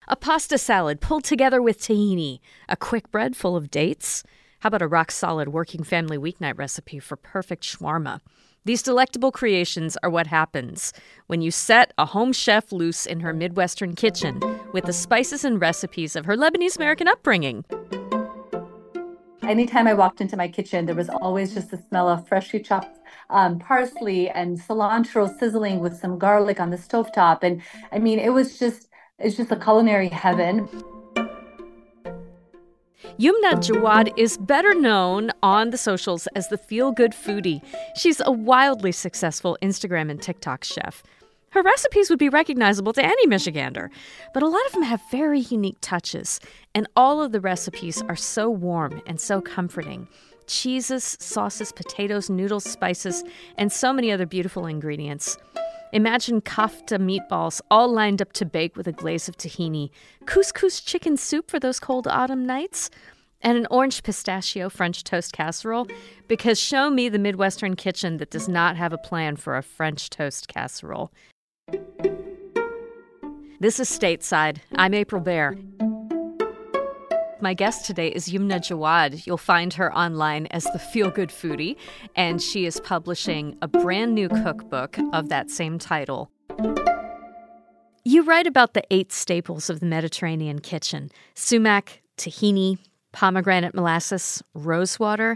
A pasta salad pulled together with tahini, a quick bread full of dates. How about a rock-solid working family weeknight recipe for perfect shawarma? These delectable creations are what happens when you set a home chef loose in her Midwestern kitchen with the spices and recipes of her Lebanese-American upbringing. Anytime I walked into my kitchen, there was always just the smell of freshly chopped parsley and cilantro sizzling with some garlic on the stovetop. And I mean, it's just a culinary heaven. Yumna Jawad is better known on the socials as the feel-good foodie. She's a wildly successful Instagram and TikTok chef. Her recipes would be recognizable to any Michigander, but a lot of them have very unique touches, and all of the recipes are so warm and so comforting. Cheeses, sauces, potatoes, noodles, spices, and so many other beautiful ingredients. Imagine kafta meatballs all lined up to bake with a glaze of tahini, couscous chicken soup for those cold autumn nights, and an orange pistachio French toast casserole, because show me the Midwestern kitchen that does not have a plan for a French toast casserole. This is Stateside. I'm April Baer. My guest today is Yumna Jawad. You'll find her online as the Feel Good Foodie, and she is publishing a brand new cookbook of that same title. You write about the 8 staples of the Mediterranean kitchen: sumac, tahini, pomegranate molasses, rosewater,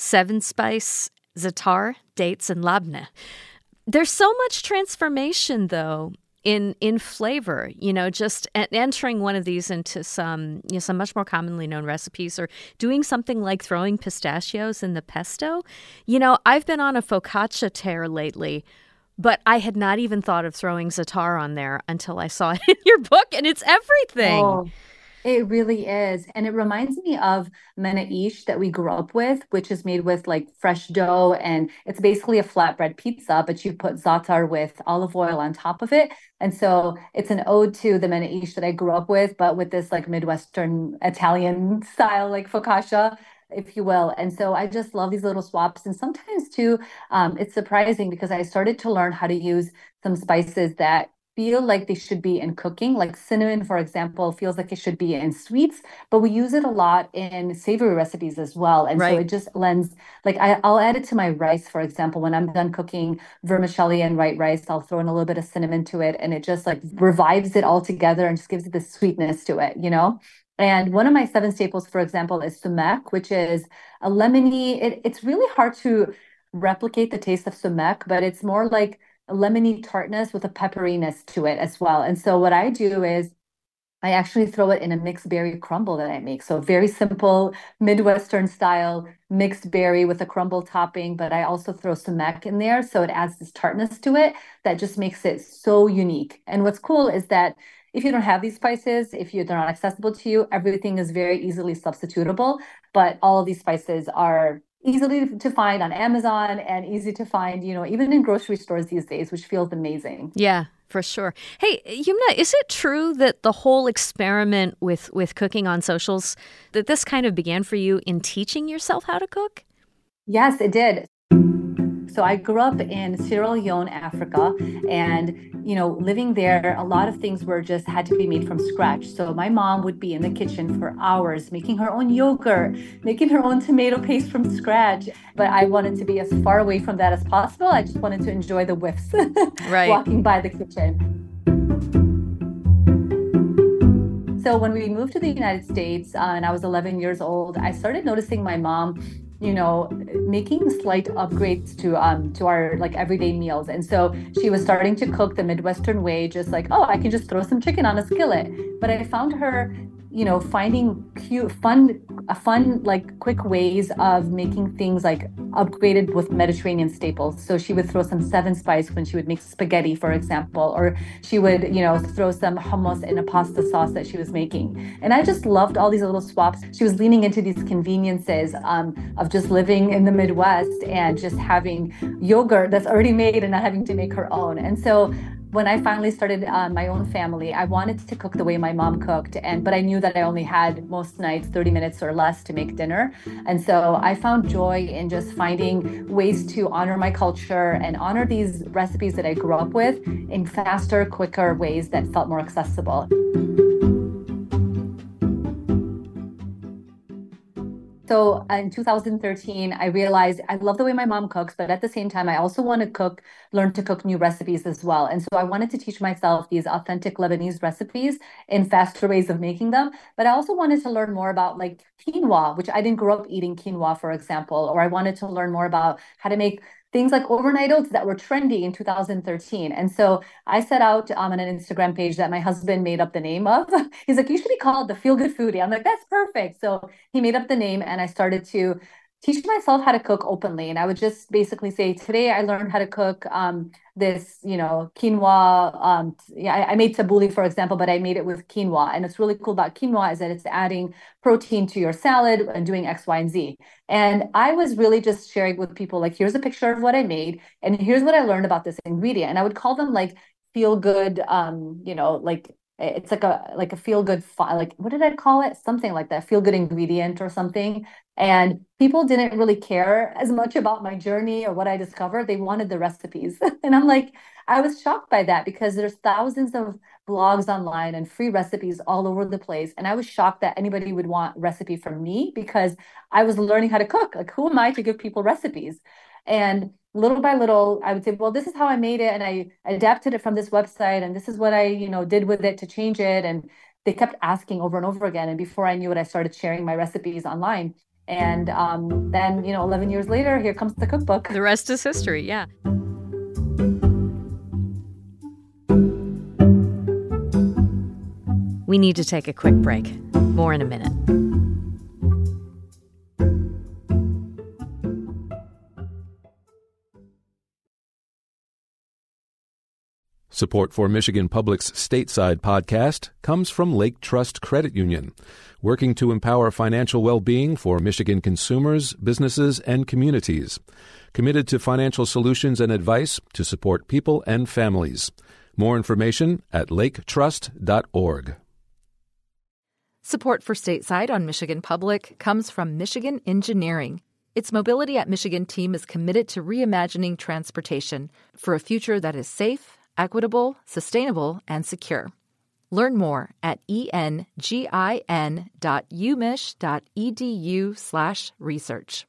7-spice, za'atar, dates, and labneh. There's so much transformation, though, in flavor, just entering one of these into some much more commonly known recipes, or doing something like throwing pistachios in the pesto. I've been on a focaccia tear lately, but I had not even thought of throwing za'atar on there until I saw it in your book, and it's everything. Oh, it really is. And it reminds me of menaish that we grew up with, which is made with like fresh dough. And it's basically a flatbread pizza, but you put za'atar with olive oil on top of it. And so it's an ode to the menaish that I grew up with, but with this like Midwestern Italian style, like focaccia, if you will. And so I just love these little swaps. And sometimes too, it's surprising because I started to learn how to use some spices that feel like they should be in cooking. Like cinnamon, for example, feels like it should be in sweets, but we use it a lot in savory recipes as well. And so Right. it just lends, like I'll add it to my rice, for example. When I'm done cooking vermicelli and white rice, I'll throw in a little bit of cinnamon to it, and it just like revives it all together and just gives it the sweetness to it. And one of my 7 staples, for example, is sumac, which is a lemony. It's really hard to replicate the taste of sumac, but it's more like a lemony tartness with a pepperiness to it as well. And so what I do is I actually throw it in a mixed berry crumble that I make. So very simple Midwestern style mixed berry with a crumble topping, but I also throw sumac in there. So it adds this tartness to it that just makes it so unique. And what's cool is that if you don't have these spices, they're not accessible to you, everything is very easily substitutable. But all of these spices are easily to find on Amazon and easy to find, even in grocery stores these days, which feels amazing. Yeah, for sure. Hey, Yumna, is it true that the whole experiment with cooking on socials, that this kind of began for you in teaching yourself how to cook? Yes, it did. So I grew up in Sierra Leone, Africa, and living there, a lot of things had to be made from scratch. So my mom would be in the kitchen for hours making her own yogurt, making her own tomato paste from scratch. But I wanted to be as far away from that as possible. I just wanted to enjoy the whiffs Right. walking by the kitchen. So when we moved to the United States and I was 11 years old, I started noticing my mom making slight upgrades to our like everyday meals. And so she was starting to cook the Midwestern way, just like, oh, I can just throw some chicken on a skillet. But I found her, finding fun, like quick ways of making things like upgraded with Mediterranean staples. So she would throw some 7-spice when she would make spaghetti, for example, or she would, throw some hummus in a pasta sauce that she was making. And I just loved all these little swaps. She was leaning into these conveniences of just living in the Midwest and just having yogurt that's already made and not having to make her own. And so when I finally started my own family, I wanted to cook the way my mom cooked, but I knew that I only had most nights 30 minutes or less to make dinner. And so I found joy in just finding ways to honor my culture and honor these recipes that I grew up with in faster, quicker ways that felt more accessible. So in 2013, I realized I love the way my mom cooks, but at the same time, I also want to learn to cook new recipes as well. And so I wanted to teach myself these authentic Lebanese recipes in faster ways of making them. But I also wanted to learn more about like quinoa, which I didn't grow up eating quinoa, for example, or I wanted to learn more about how to make things like overnight oats that were trendy in 2013. And so I set out on an Instagram page that my husband made up the name of. He's like, you should be called the Feel Good Foodie. I'm like, that's perfect. So he made up the name and I started to teach myself how to cook openly. And I would just basically say, today I learned how to cook this, quinoa. I made tabbouleh, for example, but I made it with quinoa. And what's really cool about quinoa is that it's adding protein to your salad and doing X, Y, and Z. And I was really just sharing with people, like, here's a picture of what I made, and here's what I learned about this ingredient. And I would call them like feel good, like it's like a feel good, like, what did I call it? Something like that, feel good ingredient or something. And people didn't really care as much about my journey or what I discovered. They wanted the recipes. And I'm like, I was shocked by that because there's thousands of blogs online and free recipes all over the place. And I was shocked that anybody would want recipe from me because I was learning how to cook. Like, who am I to give people recipes? And little by little, I would say, well, this is how I made it. And I adapted it from this website. And this is what I, did with it to change it. And they kept asking over and over again. And before I knew it, I started sharing my recipes online. And then, 11 years later, here comes the cookbook. The rest is history. Yeah. We need to take a quick break. More in a minute. Support for Michigan Public's Stateside podcast comes from Lake Trust Credit Union, working to empower financial well-being for Michigan consumers, businesses, and communities. Committed to financial solutions and advice to support people and families. More information at laketrust.org. Support for Stateside on Michigan Public comes from Michigan Engineering. Its Mobility at Michigan team is committed to reimagining transportation for a future that is safe, equitable, sustainable, and secure. Learn more at engin.umich.edu/research.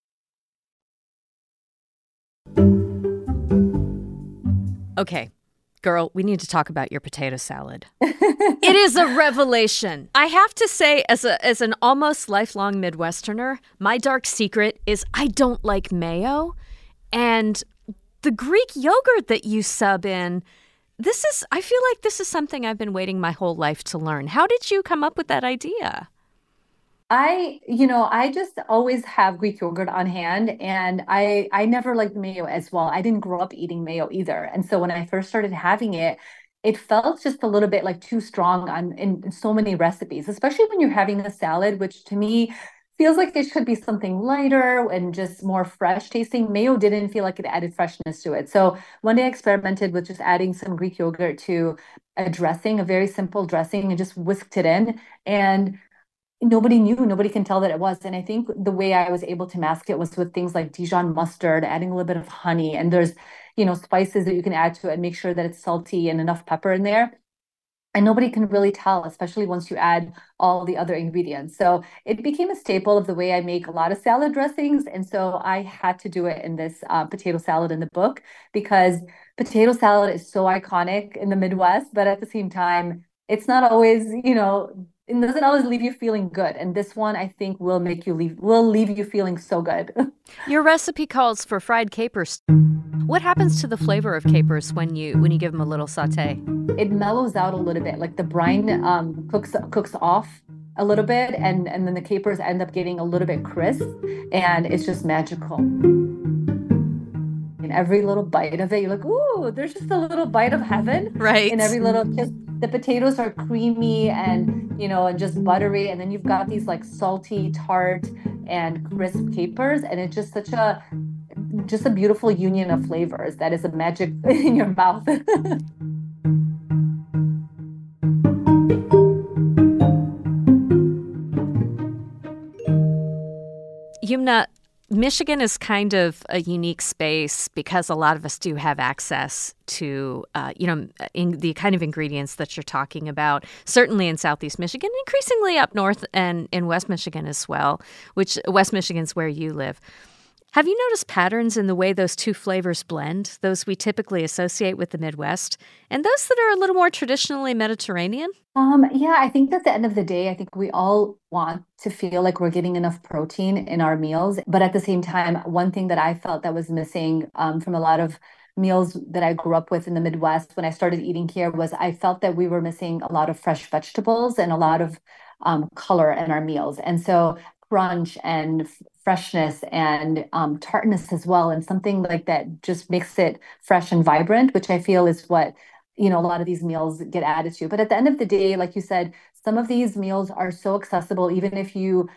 Okay, girl, we need to talk about your potato salad. It is a revelation. I have to say, as an almost lifelong Midwesterner, my dark secret is I don't like mayo. And the Greek yogurt that you sub in, I feel like this is something I've been waiting my whole life to learn. How did you come up with that idea? I just always have Greek yogurt on hand, and I never liked mayo as well. I didn't grow up eating mayo either. And so when I first started having it, it felt just a little bit like too strong in so many recipes, especially when you're having a salad, which to me feels like it should be something lighter and just more fresh tasting. Mayo didn't feel like it added freshness to it. So one day I experimented with just adding some Greek yogurt to a dressing, a very simple dressing, and just whisked it in. And nobody can tell that it was. And I think the way I was able to mask it was with things like Dijon mustard, adding a little bit of honey, and there's, spices that you can add to it and make sure that it's salty and enough pepper in there. And nobody can really tell, especially once you add all the other ingredients. So it became a staple of the way I make a lot of salad dressings. And so I had to do it in this potato salad in the book, because potato salad is so iconic in the Midwest, but at the same time, it's not always, it doesn't always leave you feeling good. And this one, I think, will leave you feeling so good. Your recipe calls for fried capers. What happens to the flavor of capers when you give them a little saute? It mellows out a little bit, like the brine cooks off a little bit, and then the capers end up getting a little bit crisp, and it's just magical. In every little bite of it, you're like, ooh, there's just a little bite of heaven. Right. In every the potatoes are creamy and, and just buttery. And then you've got these like salty, tart, and crisp capers. And it's just a beautiful union of flavors that is a magic in your mouth. Yumna, Michigan is kind of a unique space because a lot of us do have access to, in the kind of ingredients that you're talking about, certainly in Southeast Michigan, increasingly up north and in West Michigan as well, which West Michigan's where you live. Have you noticed patterns in the way those two flavors blend, those we typically associate with the Midwest, and those that are a little more traditionally Mediterranean? Yeah, I think at the end of the day, I think we all want to feel like we're getting enough protein in our meals. But at the same time, one thing that I felt that was missing from a lot of meals that I grew up with in the Midwest when I started eating here was I felt that we were missing a lot of fresh vegetables and a lot of color in our meals. And so crunch and freshness and tartness as well, and something like that just makes it fresh and vibrant, which I feel is what a lot of these meals get added to. But at the end of the day, like you said, some of these meals are so accessible, even if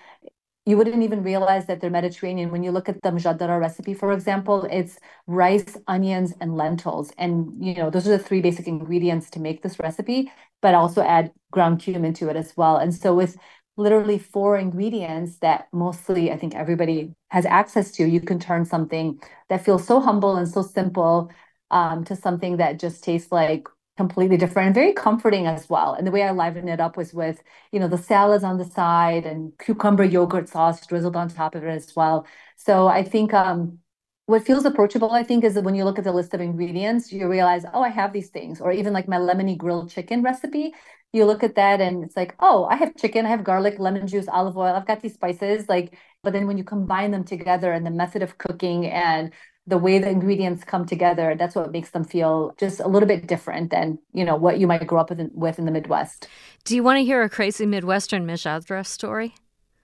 you wouldn't even realize that they're Mediterranean. When you look at the mjadara recipe, for example, it's rice, onions, and lentils. And, those are the three basic ingredients to make this recipe, but also add ground cumin to it as well. And so with literally four ingredients that mostly I think everybody has access to, you can turn something that feels so humble and so simple to something that just tastes like completely different and very comforting as well. And the way I liven it up was with, the salads on the side and cucumber yogurt sauce drizzled on top of it as well. So I think what feels approachable, I think, is that when you look at the list of ingredients, you realize, oh, I have these things. Or even like my lemony grilled chicken recipe, you look at that and it's like, oh, I have chicken, I have garlic, lemon juice, olive oil, I've got these spices. But then when you combine them together and the method of cooking and the way the ingredients come together, that's what makes them feel just a little bit different than, what you might grow up with in the Midwest. Do you want to hear a crazy Midwestern mjadra story?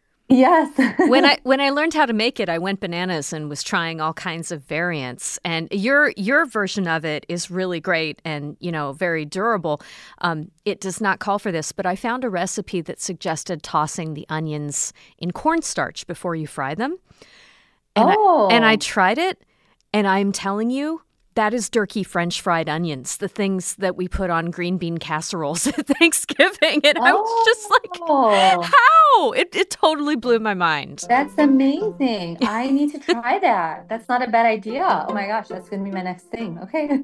Yes. when I learned how to make it, I went bananas and was trying all kinds of variants. And your version of it is really great and, very durable. It does not call for this, but I found a recipe that suggested tossing the onions in cornstarch before you fry them. And I tried it, and I'm telling you, that is Durkee French fried onions, the things that we put on green bean casseroles at Thanksgiving. And I was just like, how? It totally blew my mind. That's amazing. I need to try that. That's not a bad idea. Oh my gosh, that's going to be my next thing. Okay.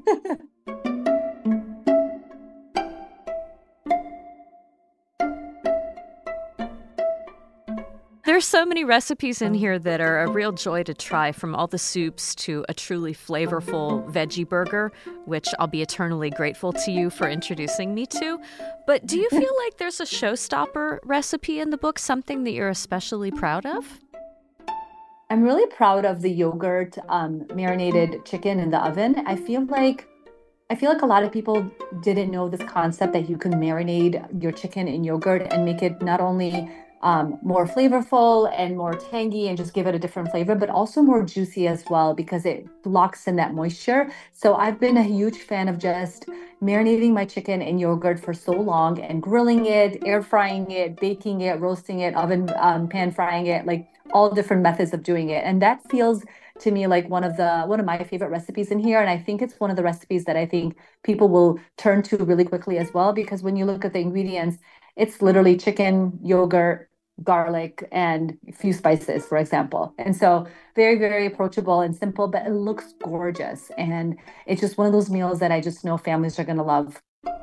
There's so many recipes in here that are a real joy to try, from all the soups to a truly flavorful veggie burger, which I'll be eternally grateful to you for introducing me to. But do you feel like there's a showstopper recipe in the book, something that you're especially proud of? I'm really proud of the yogurt marinated chicken in the oven. I feel like a lot of people didn't know this concept that you can marinate your chicken in yogurt and make it not only more flavorful and more tangy and just give it a different flavor, but also more juicy as well because it locks in that moisture. So I've been a huge fan of just marinating my chicken in yogurt for so long and grilling it, air frying it, baking it, roasting it, oven pan frying it, like all different methods of doing it. And that feels to me like one of my favorite recipes in here. And I think it's one of the recipes that I think people will turn to really quickly as well, because when you look at the ingredients, it's literally chicken, yogurt, garlic, and a few spices, for example. And so very, very approachable and simple, but it looks gorgeous. And it's just one of those meals that I just know families are going to love.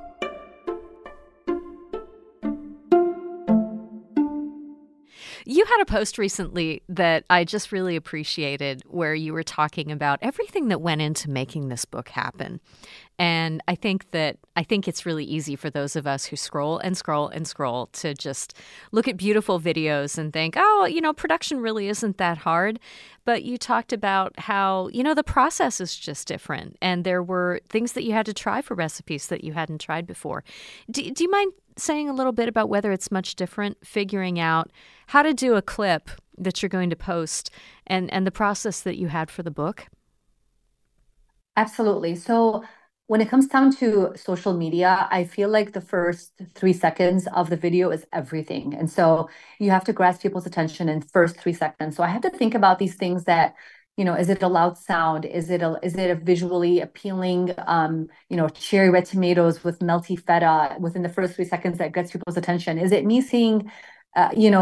You had a post recently that I just really appreciated where you were talking about everything that went into making this book happen. And I think it's really easy for those of us who scroll and scroll and scroll to just look at beautiful videos and think, oh, production really isn't that hard. But you talked about how, the process is just different. And there were things that you had to try for recipes that you hadn't tried before. Do you mind saying a little bit about whether it's much different figuring out how to do a clip that you're going to post and the process that you had for the book? Absolutely. So when it comes down to social media, I feel like the first 3 seconds of the video is everything. And so you have to grasp people's attention in first 3 seconds. So I have to think about these things that, is it a loud sound? Is it a visually appealing, cherry red tomatoes with melty feta within the first 3 seconds that gets people's attention? Is it me seeing,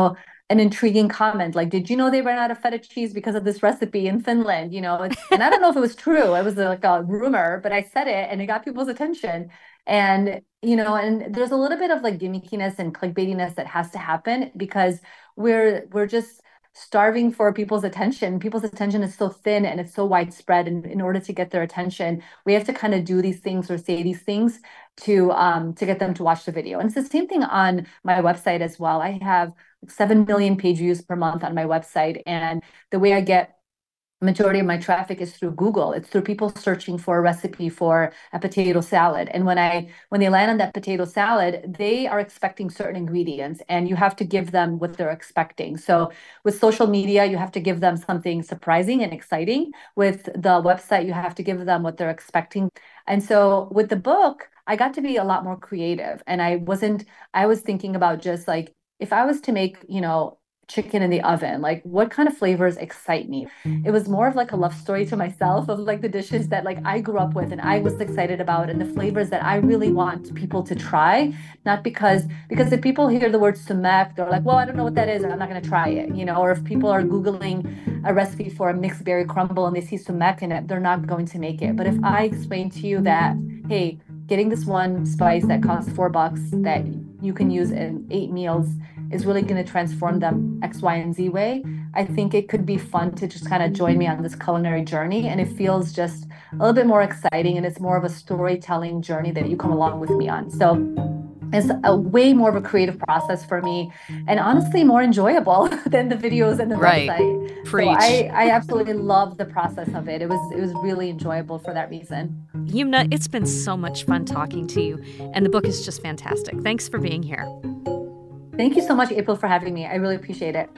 an intriguing comment, like, did you know they ran out of feta cheese because of this recipe in Finland? You know, and I don't know if it was true. It was like a rumor, but I said it and it got people's attention. And, you know, and there's a little bit of like gimmickiness and clickbaitiness that has to happen because we're just starving for people's attention. People's attention is so thin and it's so widespread. And in order to get their attention, we have to kind of do these things or say these things to get them to watch the video. And it's the same thing on my website as well. I have 7 million page views per month on my website. And the way I get majority of my traffic is through Google. It's through people searching for a recipe for a potato salad. And when they land on that potato salad, they are expecting certain ingredients and you have to give them what they're expecting. So with social media, you have to give them something surprising and exciting. With the website, you have to give them what they're expecting. And so with the book, I got to be a lot more creative. And I was thinking about just like, if I was to make, you know, chicken in the oven, like what kind of flavors excite me? It was more of like a love story to myself of like the dishes that like I grew up with and I was excited about and the flavors that I really want people to try. Not because if people hear the word sumac, they're like, well, I don't know what that is and I'm not going to try it, you know, or if people are Googling a recipe for a mixed berry crumble and they see sumac in it, they're not going to make it. But if I explain to you that, hey, getting this one spice that costs $4 that you can use in 8 meals is really going to transform them X, Y, and Z way, I think it could be fun to just kind of join me on this culinary journey. And it feels just a little bit more exciting and it's more of a storytelling journey that you come along with me on. So it's a way more of a creative process for me and honestly more enjoyable than the videos and the website. Preach. So I absolutely love the process of it. It was really enjoyable for that reason. Yumna, it's been so much fun talking to you and the book is just fantastic. Thanks for being here. Thank you so much, April, for having me. I really appreciate it.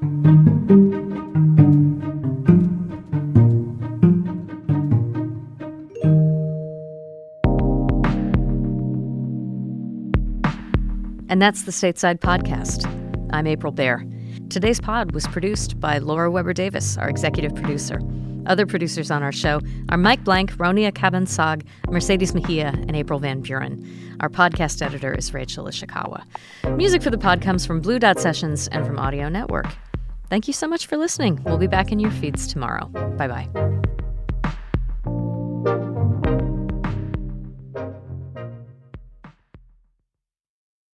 And that's the Stateside Podcast. I'm April Baer. Today's pod was produced by Laura Weber Davis, our executive producer. Other producers on our show are Mike Blank, Ronia Kabansag, Mercedes Mejia, and April Van Buren. Our podcast editor is Rachel Ishikawa. Music for the pod comes from Blue Dot Sessions and from Audio Network. Thank you so much for listening. We'll be back in your feeds tomorrow. Bye-bye.